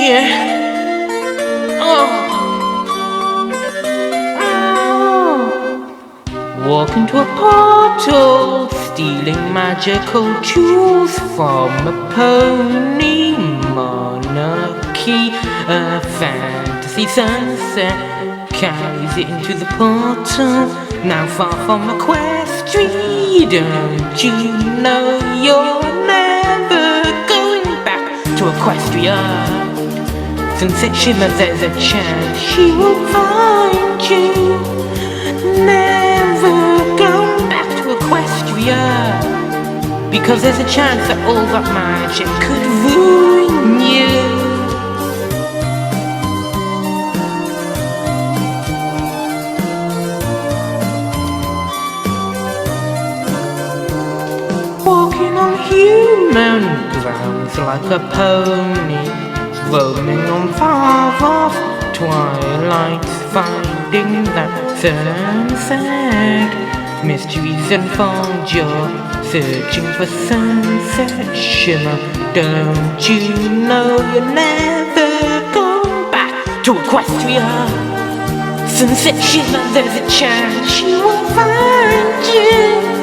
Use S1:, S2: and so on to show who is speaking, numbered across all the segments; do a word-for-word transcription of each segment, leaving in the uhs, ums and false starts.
S1: Yeah. Oh. Walk into a portal, stealing magical jewels from a pony monarchy. A fantasy sunset carries it into the portal. Now far from Equestria, don't you know you're never going back to Equestria? Sunset shimmers, there's a chance she will find you. Never going back to Equestria, because there's a chance that all that magic could ruin you. Walking on human grounds like a pony, roaming on far-off twilights, finding that sunset. Mysteries unfold, you're searching for sunset shimmer. Don't you know you're never going back to Equestria? Sunset shimmer, there's a chance she will find you.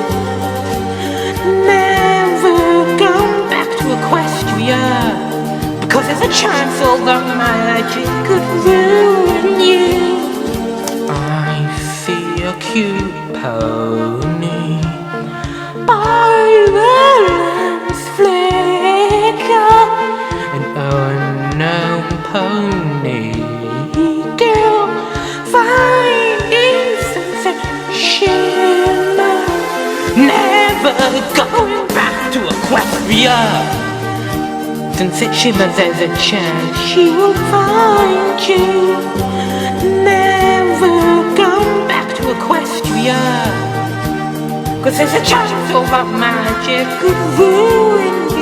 S1: Never going back to Equestria, because there's a chance all that magic could ruin you. I see a cute pony by the lamps flicker, an unknown pony girl finding sunset shimmer. Never going back to Equestria. Sunset shimmer, there's a chance she will find you. Never going back to Equestria, cause there's a chance all that magic could ruin you.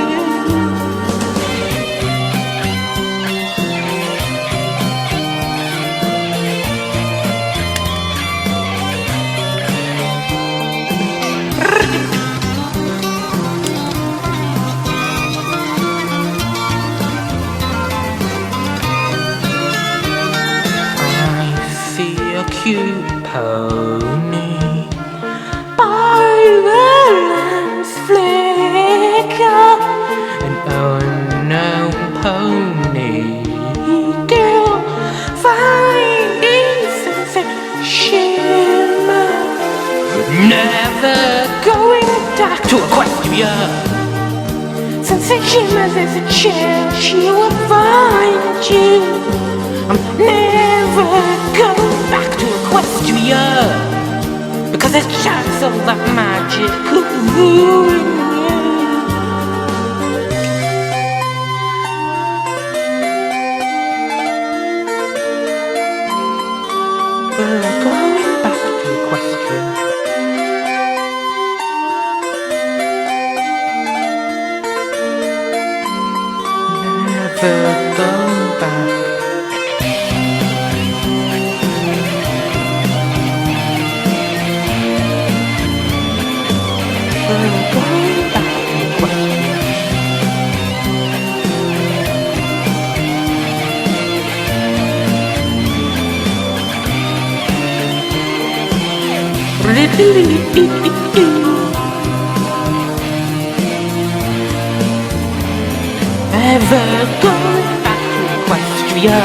S1: Cute pony by the lamps flicker, an unknown pony girl finding sunset shimmer. Never going back to Equestria. Sunset shimmer, there's a chance she will find you. I'm never going back to Equestria, because there's a chance all that magic could ruin you. We're going back to Equestria. Never going back. Ever going back to Equestria.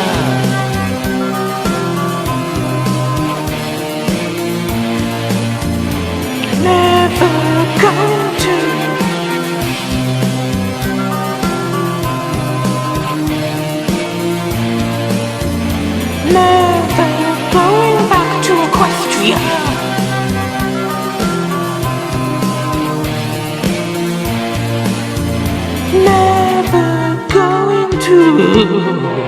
S1: Never going to. Never going back to Equestria. Never going to